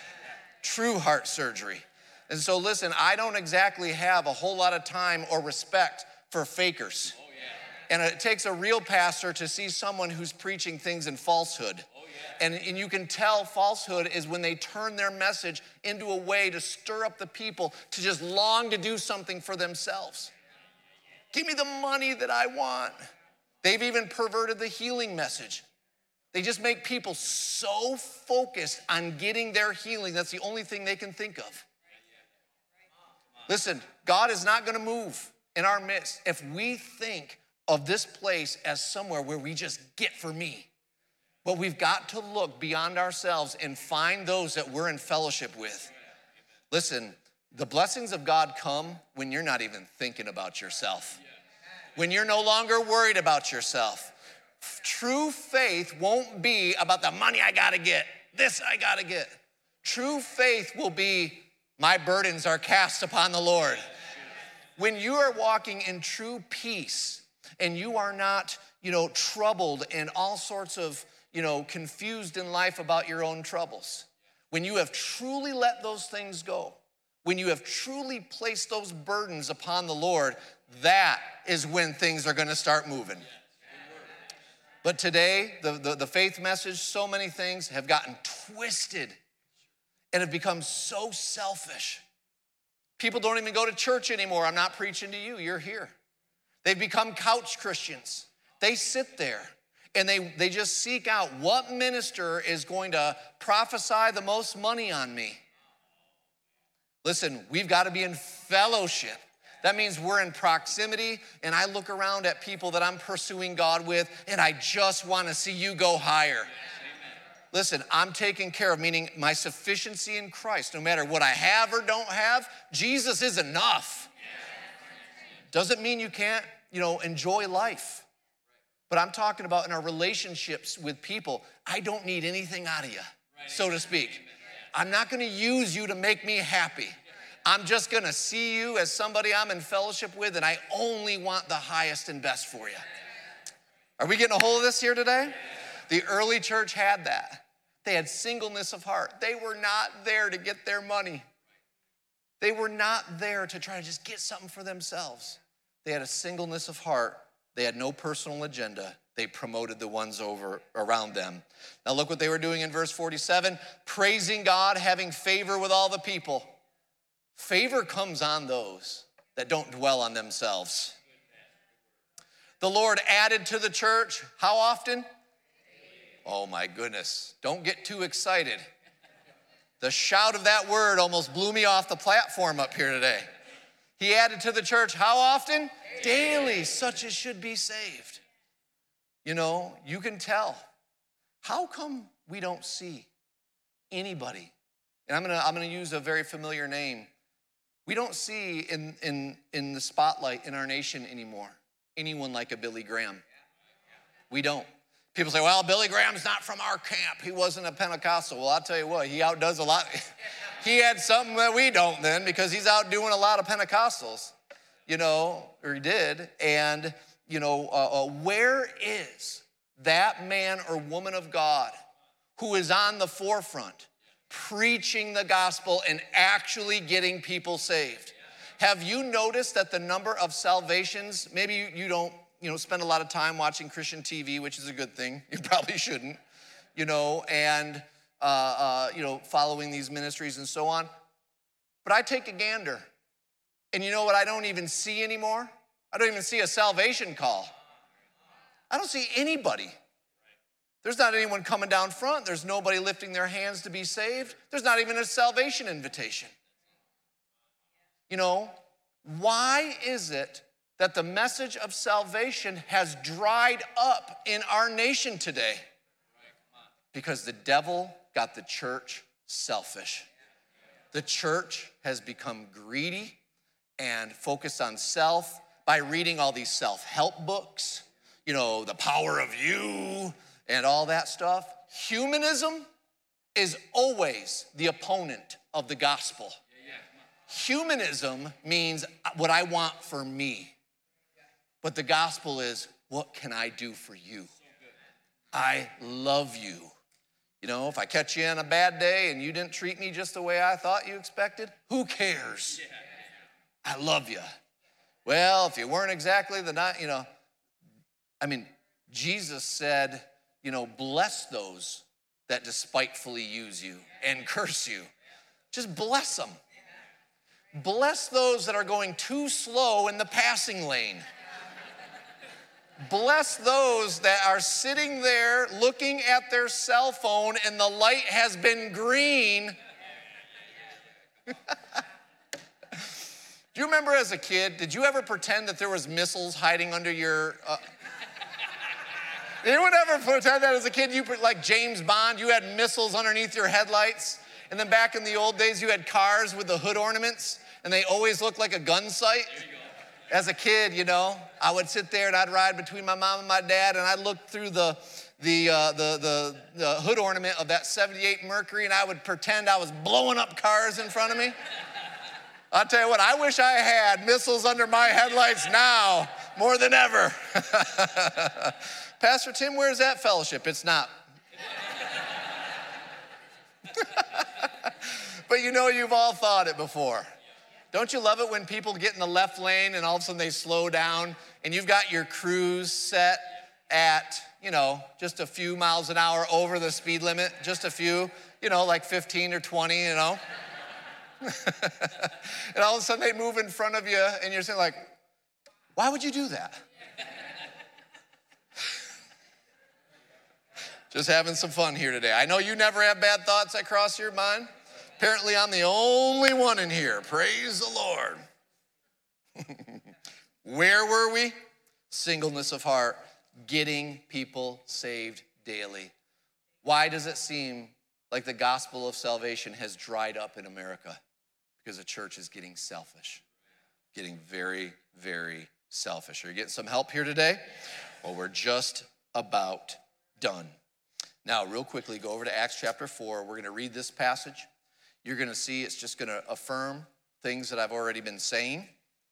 True heart surgery. And so listen, I don't exactly have a whole lot of time or respect for fakers. And it takes a real pastor to see someone who's preaching things in falsehood. And you can tell falsehood is when they turn their message into a way to stir up the people to just long to do something for themselves. Give me the money that I want. They've even perverted the healing message. They just make people so focused on getting their healing, that's the only thing they can think of. Listen, God is not gonna move in our midst if we think of this place as somewhere where we just get for me. But we've got to look beyond ourselves and find those that we're in fellowship with. Listen, the blessings of God come when you're not even thinking about yourself. When you're no longer worried about yourself. True faith won't be about the money I gotta get, this I gotta get. True faith will be, my burdens are cast upon the Lord. When you are walking in true peace and you are not, troubled and all sorts of, confused in life about your own troubles. When you have truly let those things go, when you have truly placed those burdens upon the Lord, that is when things are gonna start moving. But today, the faith message, so many things have gotten twisted and have become so selfish. People don't even go to church anymore. I'm not preaching to you, you're here. They've become couch Christians. They sit there and they just seek out what minister is going to prophesy the most money on me. Listen, we've got to be in fellowship. That means we're in proximity, and I look around at people that I'm pursuing God with, and I just want to see you go higher. Amen. Listen, I'm taken care of, meaning my sufficiency in Christ, no matter what I have or don't have, Jesus is enough. Doesn't mean you can't, enjoy life. But I'm talking about in our relationships with people, I don't need anything out of you, so to speak. I'm not gonna use you to make me happy. I'm just gonna see you as somebody I'm in fellowship with, and I only want the highest and best for you. Are we getting a hold of this here today? The early church had that. They had singleness of heart. They were not there to get their money. They were not there to try to just get something for themselves. They had a singleness of heart. They had no personal agenda. They promoted the ones around them. Now look what they were doing in verse 47, praising God, having favor with all the people. Favor comes on those that don't dwell on themselves. The Lord added to the church, how often? Oh my goodness, don't get too excited. The shout of that word almost blew me off the platform up here today. He added to the church, how often? Daily, such as should be saved. You know, you can tell. How come we don't see anybody? And I'm gonna use a very familiar name. We don't see in the spotlight in our nation anymore anyone like a Billy Graham. We don't. People say, well, Billy Graham's not from our camp. He wasn't a Pentecostal. Well, I'll tell you what, he outdoes a lot. He had something that we don't then, because he's out doing a lot of Pentecostals, you know, or he did. And, you know, where is that man or woman of God who is on the forefront preaching the gospel and actually getting people saved? Have you noticed that the number of salvations, maybe you don't, spend a lot of time watching Christian TV, which is a good thing. You probably shouldn't, and, following these ministries and so on. But I take a gander. And you know what I don't even see anymore? I don't even see a salvation call. I don't see anybody. There's not anyone coming down front. There's nobody lifting their hands to be saved. There's not even a salvation invitation. Why is it that the message of salvation has dried up in our nation today? Because the devil got the church selfish. The church has become greedy and focused on self by reading all these self-help books, the power of you and all that stuff. Humanism is always the opponent of the gospel. Humanism means what I want for me. But the gospel is, what can I do for you? I love you. If I catch you on a bad day and you didn't treat me just the way I thought you expected, who cares? I love you. Well, if you weren't exactly Jesus said, bless those that despitefully use you and curse you. Just bless them. Bless those that are going too slow in the passing lane. Bless those that are sitting there looking at their cell phone and the light has been green. Do you remember as a kid, did you ever pretend that there was missiles hiding under your... Anyone ever pretend that as a kid? Like James Bond, you had missiles underneath your headlights. And then back in the old days, you had cars with the hood ornaments, and they always looked like a gun sight. As a kid, I would sit there and I'd ride between my mom and my dad, and I'd look through the hood ornament of that 78 Mercury, and I would pretend I was blowing up cars in front of me. I'll tell you what, I wish I had missiles under my headlights now more than ever. Pastor Tim, where's that fellowship? It's not. But you've all thought it before. Don't you love it when people get in the left lane and all of a sudden they slow down and you've got your cruise set at, just a few miles an hour over the speed limit, just a few, like 15 or 20, And all of a sudden they move in front of you and you're saying like, why would you do that? Just having some fun here today. I know you never have bad thoughts that cross your mind. Apparently, I'm the only one in here. Praise the Lord. Where were we? Singleness of heart, getting people saved daily. Why does it seem like the gospel of salvation has dried up in America? Because the church is getting selfish, getting very, very selfish. Are you getting some help here today? Well, we're just about done. Now, real quickly, go over to Acts chapter 4. We're going to read this passage. You're going to see it's just going to affirm things that I've already been saying.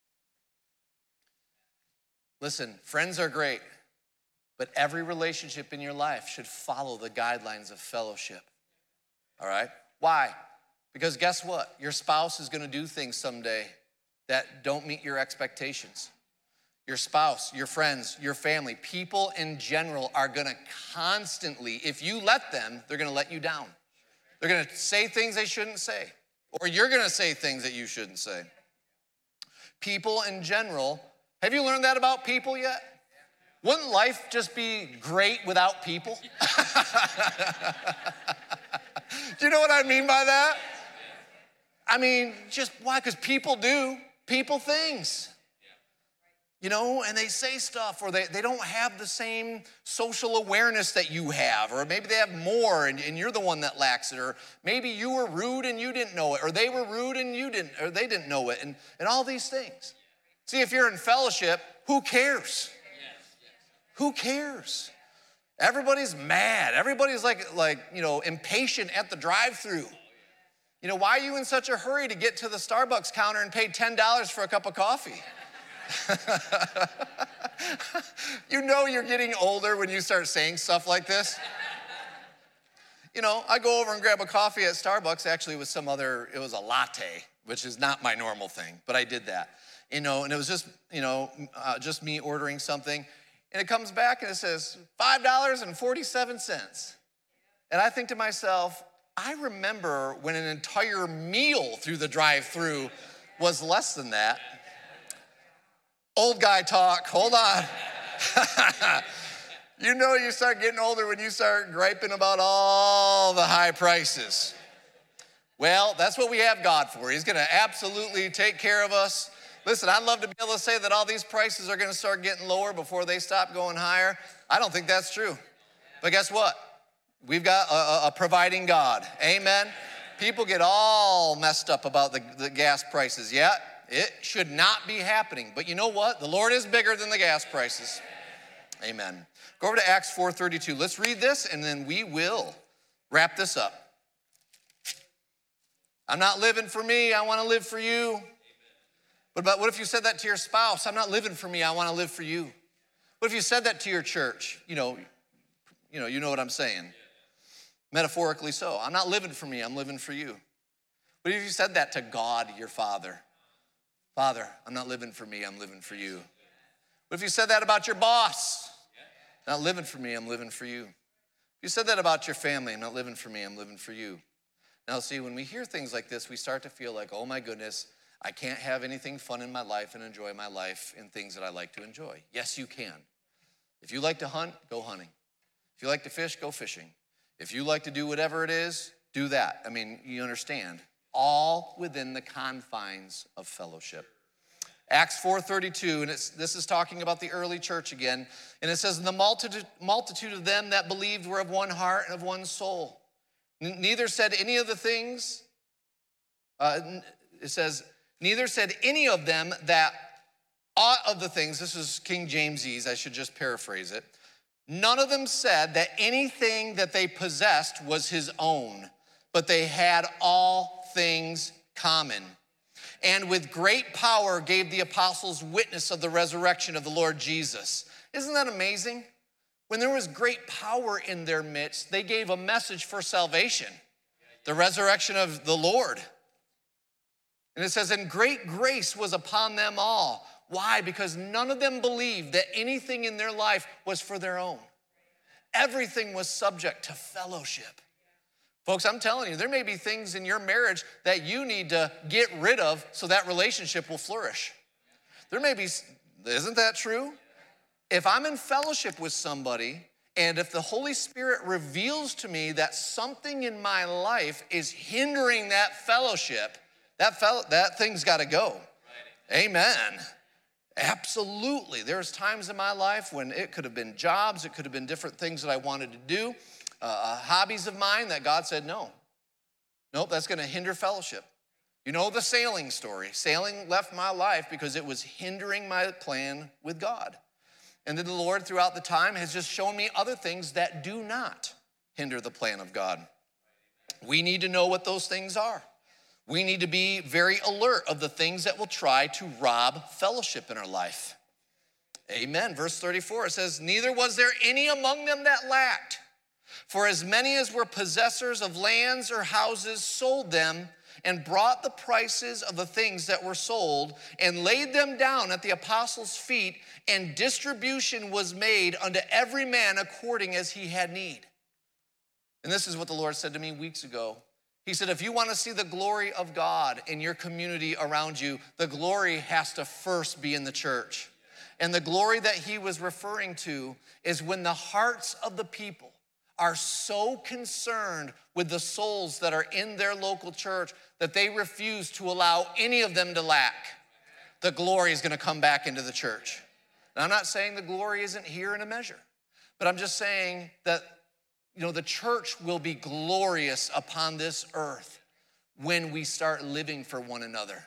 Listen, friends are great, but every relationship in your life should follow the guidelines of fellowship. All right? Why? Because guess what? Your spouse is going to do things someday that don't meet your expectations. Your spouse, your friends, your family, people in general are going to constantly, if you let them, they're going to let you down. They're going to say things they shouldn't say, or you're going to say things that you shouldn't say. People in general, have you learned that about people yet? Wouldn't life just be great without people? Do you know what I mean by that? I mean, just why? Because people do people things. You know, and they say stuff, or they don't have the same social awareness that you have, or maybe they have more and you're the one that lacks it, or maybe you were rude and you didn't know it, or they were rude and they didn't know it, and all these things. See, if you're in fellowship, who cares? Who cares? Everybody's mad. Everybody's like impatient at the drive-thru. You know, why are you in such a hurry to get to the Starbucks counter and pay $10 for a cup of coffee? You know you're getting older when you start saying stuff like this. You know, I go over and grab a coffee at Starbucks, actually with it was a latte, which is not my normal thing, but I did that. You know, and it was just, just me ordering something, and it comes back and it says $5.47. And I think to myself, I remember when an entire meal through the drive-thru was less than that. Old guy talk, hold on. You know you start getting older when you start griping about all the high prices. Well, that's what we have God for. He's gonna absolutely take care of us. Listen, I'd love to be able to say that all these prices are gonna start getting lower before they stop going higher. I don't think that's true. But guess what? We've got a providing God, amen? People get all messed up about the gas prices. Yeah, it should not be happening. But you know what? The Lord is bigger than the gas prices. Amen. Go over to Acts 4:32. Let's read this and then we will wrap this up. I'm not living for me, I want to live for you. What if you said that to your spouse? I'm not living for me, I want to live for you. What if you said that to your church? You know what I'm saying. Metaphorically so. I'm not living for me, I'm living for you. What if you said that to God, your Father? Father, I'm not living for me, I'm living for you. What if you said that about your boss? Not living for me, I'm living for you. If you said that about your family, I'm not living for me, I'm living for you. Now see, when we hear things like this, we start to feel like, oh my goodness, I can't have anything fun in my life and enjoy my life in things that I like to enjoy. Yes, you can. If you like to hunt, go hunting. If you like to fish, go fishing. If you like to do whatever it is, do that. I mean, you understand. All within the confines of fellowship. Acts 4:32, and this is talking about the early church again. And it says, and the multitude of them that believed were of one heart and of one soul. Neither said any of the things, it says, neither said any of them that aught of the things, this is King James's, I should just paraphrase it. None of them said that anything that they possessed was his own, but they had all things common. And with great power gave the apostles witness of the resurrection of the Lord Jesus. Isn't that amazing? When there was great power in their midst, they gave a message for salvation, the resurrection of the Lord. And it says, and great grace was upon them all. Why? Because none of them believed that anything in their life was for their own. Everything was subject to fellowship. Folks, I'm telling you, there may be things in your marriage that you need to get rid of so that relationship will flourish. There may be, isn't that true? If I'm in fellowship with somebody, and if the Holy Spirit reveals to me that something in my life is hindering that fellowship, that thing's got to go. Amen. Absolutely. There's times in my life when it could have been jobs, it could have been different things that I wanted to do, hobbies of mine that God said, no. Nope, that's going to hinder fellowship. You know the sailing story. Sailing left my life because it was hindering my plan with God. And then the Lord throughout the time has just shown me other things that do not hinder the plan of God. We need to know what those things are. We need to be very alert of the things that will try to rob fellowship in our life. Amen. Verse 34, it says, neither was there any among them that lacked. For as many as were possessors of lands or houses sold them and brought the prices of the things that were sold and laid them down at the apostles' feet, and distribution was made unto every man according as he had need. And this is what the Lord said to me weeks ago. He said, if you want to see the glory of God in your community around you, the glory has to first be in the church. And the glory that he was referring to is when the hearts of the people are so concerned with the souls that are in their local church that they refuse to allow any of them to lack. The glory is going to come back into the church. Now, I'm not saying the glory isn't here in a measure, but I'm just saying that, the church will be glorious upon this earth when we start living for one another.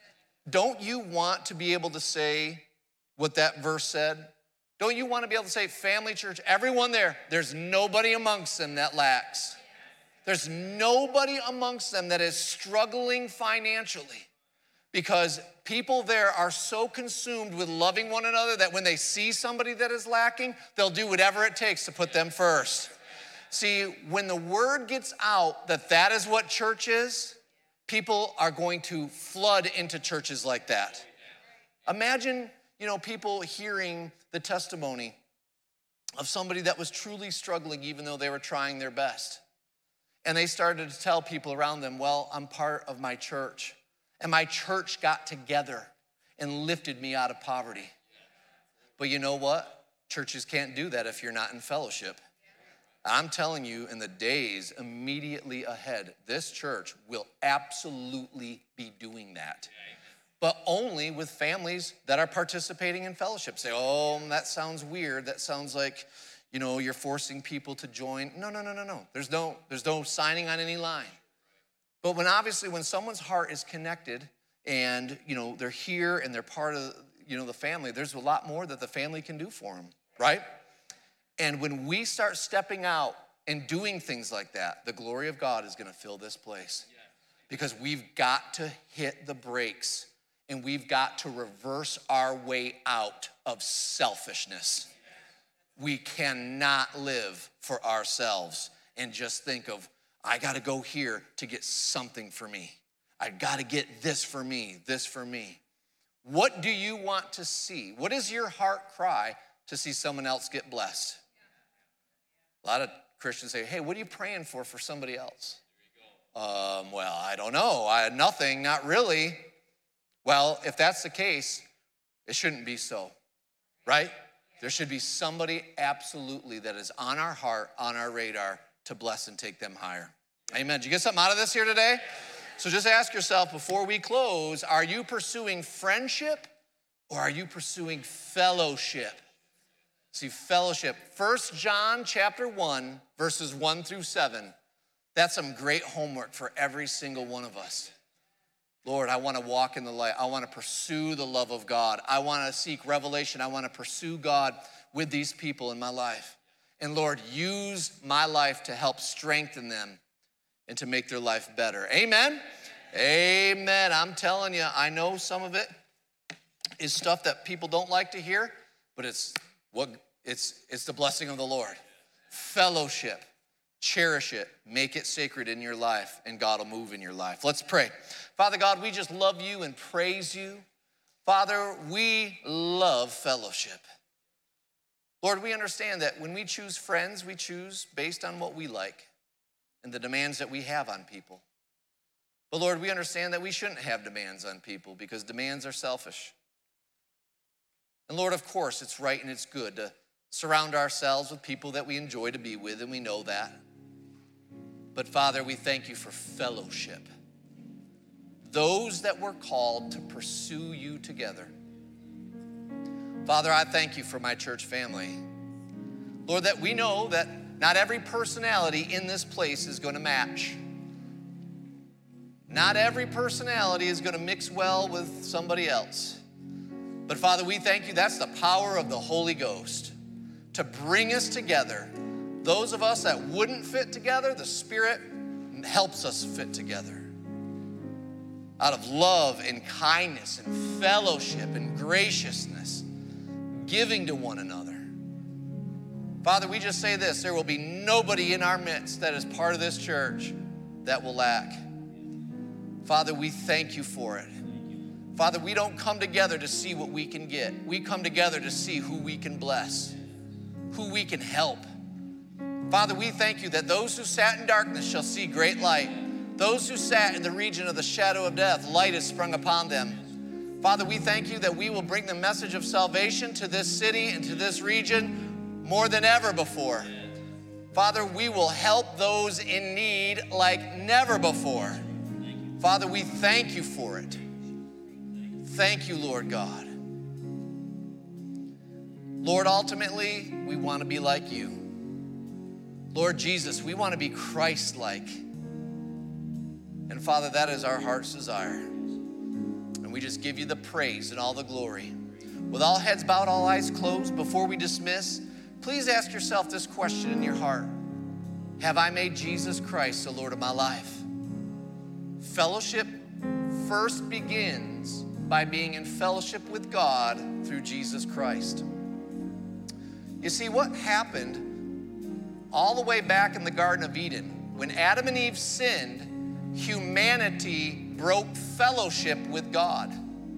Don't you want to be able to say what that verse said? Don't you want to be able to say, family church, everyone there's nobody amongst them that lacks. There's nobody amongst them that is struggling financially, because people there are so consumed with loving one another that when they see somebody that is lacking, they'll do whatever it takes to put them first. See, when the word gets out that that is what church is, people are going to flood into churches like that. Imagine, people hearing the testimony of somebody that was truly struggling even though they were trying their best. And they started to tell people around them, well, I'm part of my church. And my church got together and lifted me out of poverty. But you know what? Churches can't do that if you're not in fellowship. I'm telling you, in the days immediately ahead, this church will absolutely be doing that. But only with families that are participating in fellowship. Say, oh, that sounds weird. That sounds like, you're forcing people to join. No. There's no signing on any line. But when someone's heart is connected and, they're here and they're part of, the family, there's a lot more that the family can do for them, right? And when we start stepping out and doing things like that, the glory of God is going to fill this place. Because we've got to hit the brakes and we've got to reverse our way out of selfishness. We cannot live for ourselves and just think of, I got to go here to get something for me. I got to get this for me, this for me. What do you want to see? What is your heart cry to see someone else get blessed? A lot of Christians say, hey, what are you praying for somebody else? Well, I don't know. Nothing, not really. Well, if that's the case, it shouldn't be so, right? There should be somebody absolutely that is on our heart, on our radar to bless and take them higher. Amen. Did you get something out of this here today? So just ask yourself before we close, are you pursuing friendship or are you pursuing fellowship? See, fellowship. 1 John chapter 1, verses 1 through 7. That's some great homework for every single one of us. Lord, I want to walk in the light. I want to pursue the love of God. I want to seek revelation. I want to pursue God with these people in my life. And Lord, use my life to help strengthen them and to make their life better. Amen? Amen. I'm telling you, I know some of it is stuff that people don't like to hear, but it's the blessing of the Lord. Fellowship. Cherish it. Make it sacred in your life, and God will move in your life. Let's pray. Father God, we just love you and praise you. Father, we love fellowship. Lord, we understand that when we choose friends, we choose based on what we like and the demands that we have on people. But Lord, we understand that we shouldn't have demands on people because demands are selfish. And Lord, of course, it's right and it's good to surround ourselves with people that we enjoy to be with, and we know that. But Father, we thank you for fellowship. Those that were called to pursue you together. Father, I thank you for my church family. Lord, that we know that not every personality in this place is going to match. Not every personality is going to mix well with somebody else. But Father, we thank you. That's the power of the Holy Ghost to bring us together. Those of us that wouldn't fit together, the Spirit helps us fit together. Out of love and kindness and fellowship and graciousness, giving to one another. Father, we just say this, there will be nobody in our midst that is part of this church that will lack. Father, we thank you for it. Father, we don't come together to see what we can get. We come together to see who we can bless, who we can help. Father, we thank you that those who sat in darkness shall see great light. Those who sat in the region of the shadow of death, light has sprung upon them. Father, we thank you that we will bring the message of salvation to this city and to this region more than ever before. Father, we will help those in need like never before. Father, we thank you for it. Thank you, Lord God. Lord, ultimately, we want to be like you. Lord Jesus, we want to be Christ-like. And Father, that is our heart's desire. And we just give you the praise and all the glory. With all heads bowed, all eyes closed, before we dismiss, please ask yourself this question in your heart. Have I made Jesus Christ the Lord of my life? Fellowship first begins by being in fellowship with God through Jesus Christ. You see, what happened all the way back in the Garden of Eden, when Adam and Eve sinned, humanity broke fellowship with God.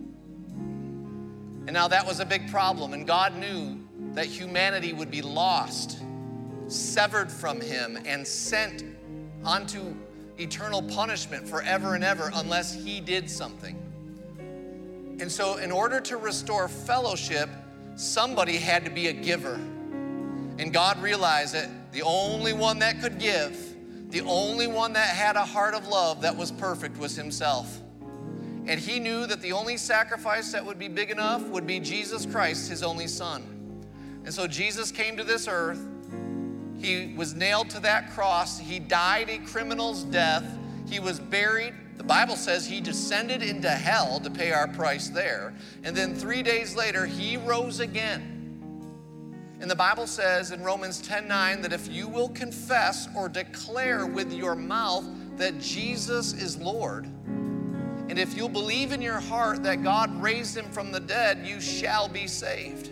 And now that was a big problem, and God knew that humanity would be lost, severed from him, and sent onto eternal punishment forever and ever unless he did something. And so in order to restore fellowship, somebody had to be a giver. And God realized that the only one that could give, the only one that had a heart of love that was perfect was himself. And he knew that the only sacrifice that would be big enough would be Jesus Christ, his only son. And so Jesus came to this earth. He was nailed to that cross. He died a criminal's death. He was buried. The Bible says he descended into hell to pay our price there. And then 3 days later, he rose again. And the Bible says in Romans 10:9 that if you will confess or declare with your mouth that Jesus is Lord, and if you'll believe in your heart that God raised him from the dead, you shall be saved.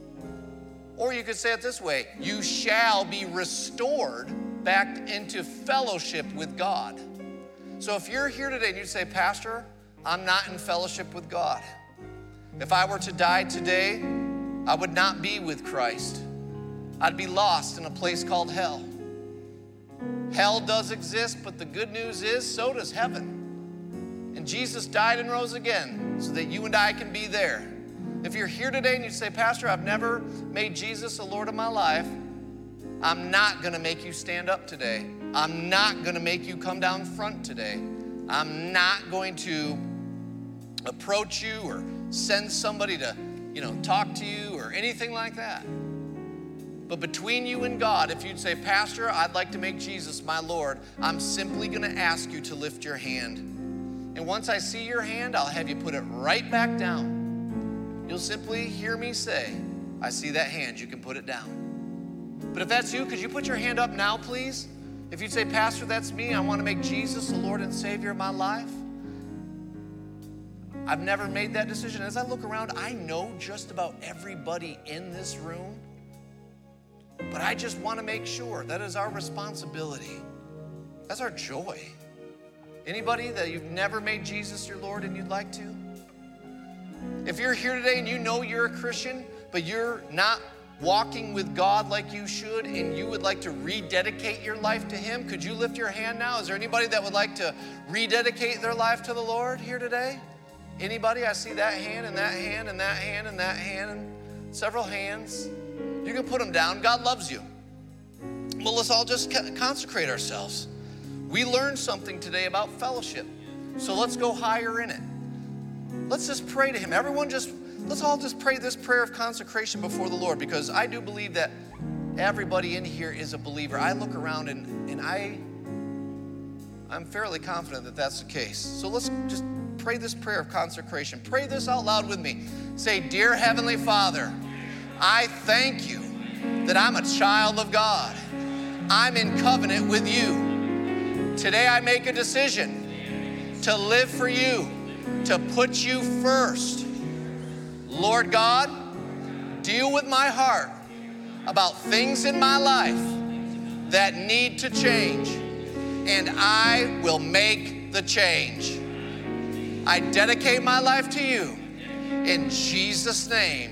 Or you could say it this way, you shall be restored back into fellowship with God. So if you're here today and you say, Pastor, I'm not in fellowship with God. If I were to die today, I would not be with Christ. I'd be lost in a place called hell. Hell does exist, but the good news is so does heaven. And Jesus died and rose again so that you and I can be there. If you're here today and you say, Pastor, I've never made Jesus the Lord of my life, I'm not going to make you stand up today. I'm not going to make you come down front today. I'm not going to approach you or send somebody to, talk to you or anything like that. But between you and God, if you'd say, Pastor, I'd like to make Jesus my Lord, I'm simply going to ask you to lift your hand. And once I see your hand, I'll have you put it right back down. You'll simply hear me say, I see that hand, you can put it down. But if that's you, could you put your hand up now, please? If you'd say, Pastor, that's me, I want to make Jesus the Lord and Savior of my life. I've never made that decision. As I look around, I know just about everybody in this room, but I just want to make sure. That is our responsibility. That's our joy. Anybody that you've never made Jesus your Lord and you'd like to? If you're here today and you know you're a Christian, but you're not walking with God like you should, and you would like to rededicate your life to him, could you lift your hand now? Is there anybody that would like to rededicate their life to the Lord here today? Anybody? I see that hand and that hand and that hand and that hand and several hands. You can put them down. God loves you. Well, let's all just consecrate ourselves. We learned something today about fellowship, so let's go higher in it. Let's just pray to him. Let's all just pray this prayer of consecration before the Lord, because I do believe that everybody in here is a believer. I look around and I'm fairly confident that that's the case. So let's just pray this prayer of consecration. Pray this out loud with me. Say, Dear Heavenly Father, I thank you that I'm a child of God. I'm in covenant with you. Today I make a decision to live for you, to put you first. Lord God, deal with my heart about things in my life that need to change, and I will make the change. I dedicate my life to you in Jesus' name.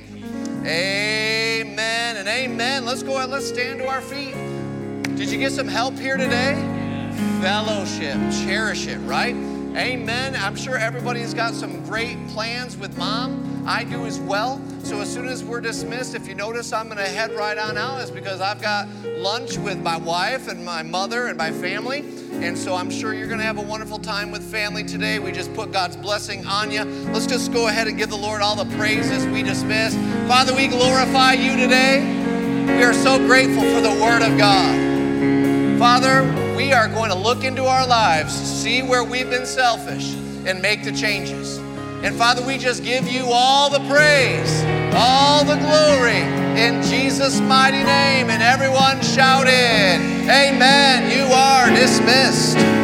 Amen and amen. Let's go ahead, let's stand to our feet. Did you get some help here today? Fellowship, cherish it, right? Amen. I'm sure everybody's got some great plans with Mom. I do as well. So as soon as we're dismissed, if you notice I'm going to head right on out, it's because I've got lunch with my wife and my mother and my family. And so I'm sure you're going to have a wonderful time with family today. We just put God's blessing on you. Let's just go ahead and give the Lord all the praise as we dismiss. Father, we glorify you today. We are so grateful for the Word of God. Father, we are going to look into our lives, see where we've been selfish, and make the changes. And Father, we just give you all the praise, all the glory, in Jesus' mighty name. And everyone shouted, amen. You are dismissed.